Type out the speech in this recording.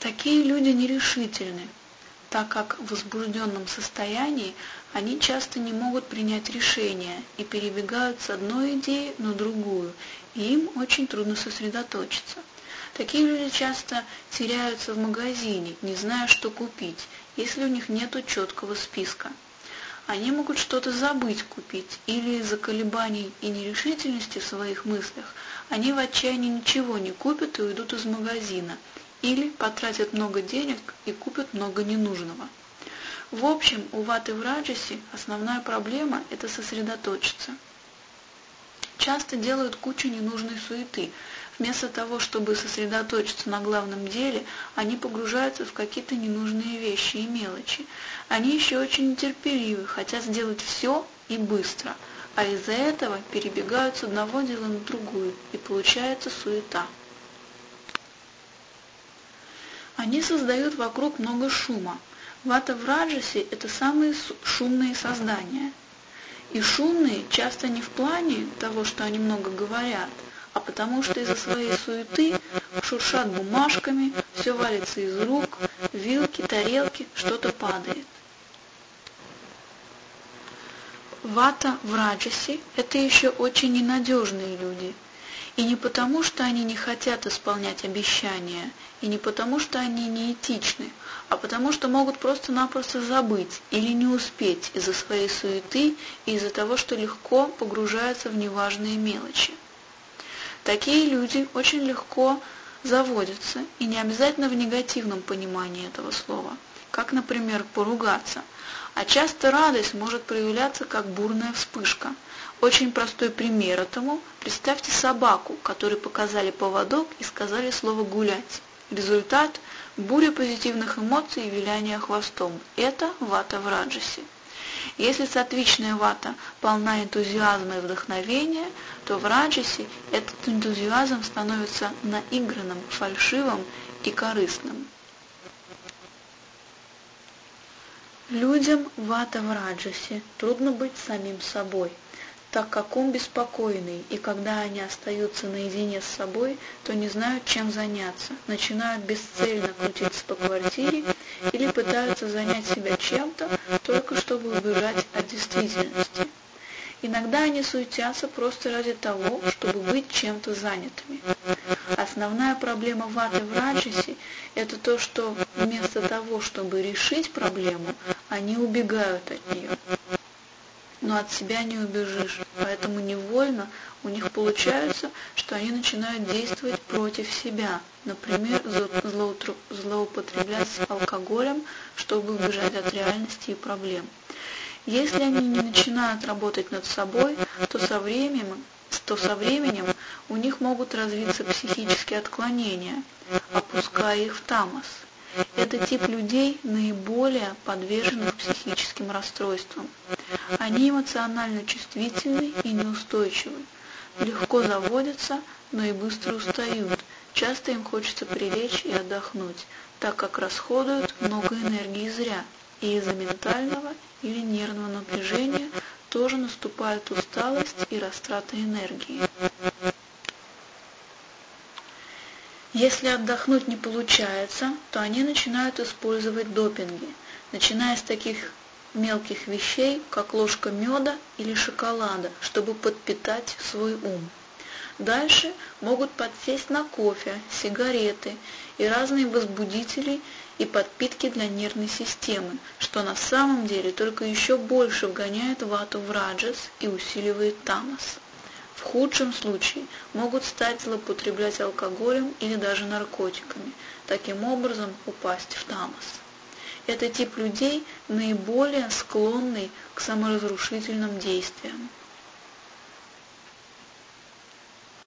Такие люди нерешительны, так как в возбужденном состоянии они часто не могут принять решение и перебегают с одной идеи на другую, и им очень трудно сосредоточиться. Такие люди часто теряются в магазине, не зная, что купить, если у них нет четкого списка. Они могут что-то забыть купить, или из-за колебаний и нерешительности в своих мыслях они в отчаянии ничего не купят и уйдут из магазина, или потратят много денег и купят много ненужного. В общем, у ваты в раджасе основная проблема – это сосредоточиться. Часто делают кучу ненужной суеты. Вместо того, чтобы сосредоточиться на главном деле, они погружаются в какие-то ненужные вещи и мелочи. Они еще очень нетерпеливы, хотят сделать все и быстро, а из-за этого перебегают с одного дела на другое, и получается суета. Они создают вокруг много шума. Вата в раджасе – это самые шумные создания. И шумные часто не в плане того, что они много говорят, а потому что из-за своей суеты шуршат бумажками, все валится из рук, вилки, тарелки, что-то падает. Вата в раджасе – это еще очень ненадежные люди. И не потому, что они не хотят исполнять обещания, и не потому, что они неэтичны, а потому, что могут просто-напросто забыть или не успеть из-за своей суеты и из-за того, что легко погружаются в неважные мелочи. Такие люди очень легко заводятся, и не обязательно в негативном понимании этого слова, как, например, поругаться, а часто радость может проявляться как бурная вспышка. Очень простой пример этому – представьте собаку, которой показали поводок и сказали слово «гулять». Результат – буря позитивных эмоций и виляние хвостом. Это вата в раджасе. Если сатвичная вата полна энтузиазма и вдохновения, то в раджасе этот энтузиазм становится наигранным, фальшивым и корыстным. Людям вата в раджасе трудно быть самим собой, так как ум беспокойный, и когда они остаются наедине с собой, то не знают, чем заняться, начинают бесцельно крутиться по квартире или пытаются занять себя чем-то, только чтобы убежать от действительности. Иногда они суетятся просто ради того, чтобы быть чем-то занятыми. Основная проблема ваты в раджасе – это то, что вместо того, чтобы решить проблему, они убегают от нее. Но от себя не убежишь, поэтому невольно у них получается, что они начинают действовать против себя, например, злоупотреблять алкоголем, чтобы убежать от реальности и проблем. Если они не начинают работать над собой, то со временем у них могут развиться психические отклонения, опуская их в тамас. Этот тип людей наиболее подвержен психическим расстройствам. Они эмоционально чувствительны и неустойчивы, легко заводятся, но и быстро устают. Часто им хочется прилечь и отдохнуть, так как расходуют много энергии зря, и из-за ментального или нервного напряжения тоже наступает усталость и растрата энергии. Если отдохнуть не получается, то они начинают использовать допинги, начиная с таких мелких вещей, как ложка меда или шоколада, чтобы подпитать свой ум. Дальше могут подсесть на кофе, сигареты и разные возбудители и подпитки для нервной системы, что на самом деле только еще больше вгоняет вату в раджас и усиливает тамас. В худшем случае могут стать злоупотреблять алкоголем или даже наркотиками, таким образом упасть в тамас. Это тип людей наиболее склонный к саморазрушительным действиям.